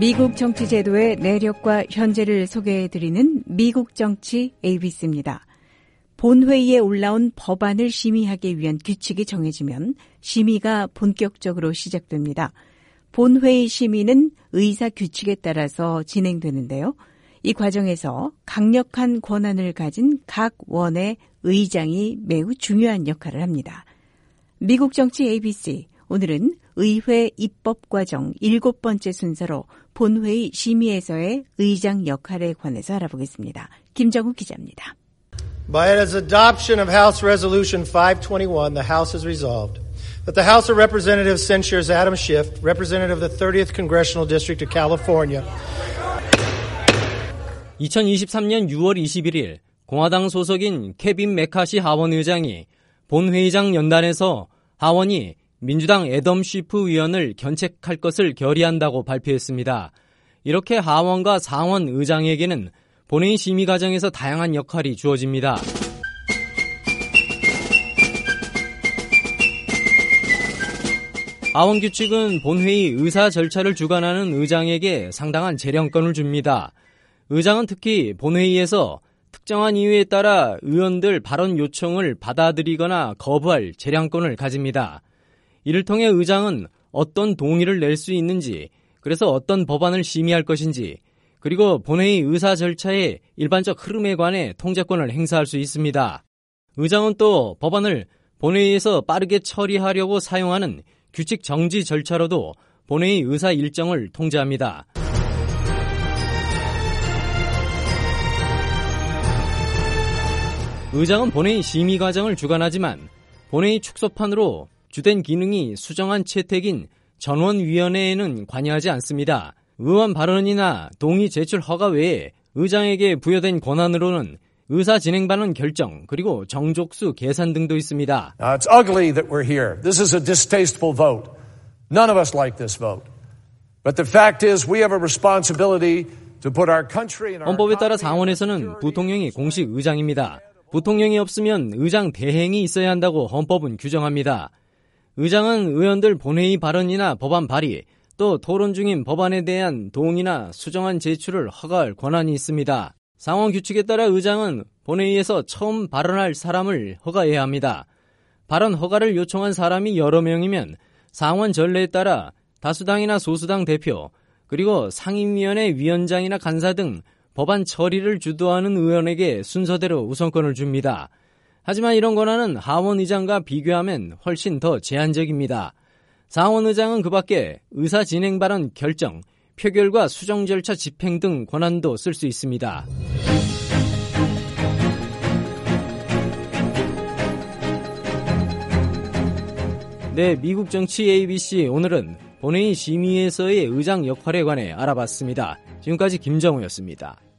미국 정치 제도의 내력과 현재를 소개해드리는 미국 정치 ABC입니다. 본회의에 올라온 법안을 심의하기 위한 규칙이 정해지면 심의가 본격적으로 시작됩니다. 본회의 심의는 의사 규칙에 따라서 진행되는데요. 이 과정에서 강력한 권한을 가진 각 원의 의장이 매우 중요한 역할을 합니다. 미국 정치 ABC, 오늘은 의회 입법 과정 7번째 순서로 본회의 심의에서의 의장 역할에 관해서 알아보겠습니다. 김정우 기자입니다. By its adoption of House Resolution 521, the House has resolved that the House of Representatives censures Adam Schiff, representative of the 30th Congressional District of California. 2023년 6월 21일 공화당 소속인 케빈 메카시 하원 의장이 본회의장 연단에서 하원이 민주당 애덤 쉬프 의원을 견책할 것을 결의한다고 발표했습니다. 이렇게 하원과 상원 의장에게는 본회의 심의 과정에서 다양한 역할이 주어집니다. 하원 규칙은 본회의 의사 절차를 주관하는 의장에게 상당한 재량권을 줍니다. 의장은 특히 본회의에서 특정한 이유에 따라 의원들 발언 요청을 받아들이거나 거부할 재량권을 가집니다. 이를 통해 의장은 어떤 동의를 낼 수 있는지, 그래서 어떤 법안을 심의할 것인지, 그리고 본회의 의사 절차의 일반적 흐름에 관해 통제권을 행사할 수 있습니다. 의장은 또 법안을 본회의에서 빠르게 처리하려고 사용하는 규칙 정지 절차로도 본회의 의사 일정을 통제합니다. 의장은 본회의 심의 과정을 주관하지만 본회의 축소판으로 주된 기능이 수정안 채택인 전원위원회에는 관여하지 않습니다. 의원 발언이나 동의 제출 허가 외에 의장에게 부여된 권한으로는 의사 진행 반응 결정, 그리고 정족수 계산 등도 있습니다. It's ugly that we're here. This is a distasteful vote. None of us like this vote. But the fact is we have a responsibility to put our country and our 헌법에 따라 상원에서는 부통령이 공식 의장입니다. 부통령이 없으면 의장 대행이 있어야 한다고 헌법은 규정합니다. 의장은 의원들 본회의 발언이나 법안 발의, 또 토론 중인 법안에 대한 동의나 수정안 제출을 허가할 권한이 있습니다. 상원 규칙에 따라 의장은 본회의에서 처음 발언할 사람을 허가해야 합니다. 발언 허가를 요청한 사람이 여러 명이면 상원 전례에 따라 다수당이나 소수당 대표, 그리고 상임위원회 위원장이나 간사 등 법안 처리를 주도하는 의원에게 순서대로 우선권을 줍니다. 하지만 이런 권한은 하원 의장과 비교하면 훨씬 더 제한적입니다. 상원 의장은 그 밖에 의사 진행 발언 결정, 표결과 수정 절차 집행 등 권한도 쓸 수 있습니다. 네, 미국 정치 ABC, 오늘은 본회의 심의에서의 의장 역할에 관해 알아봤습니다. 지금까지 김정우였습니다.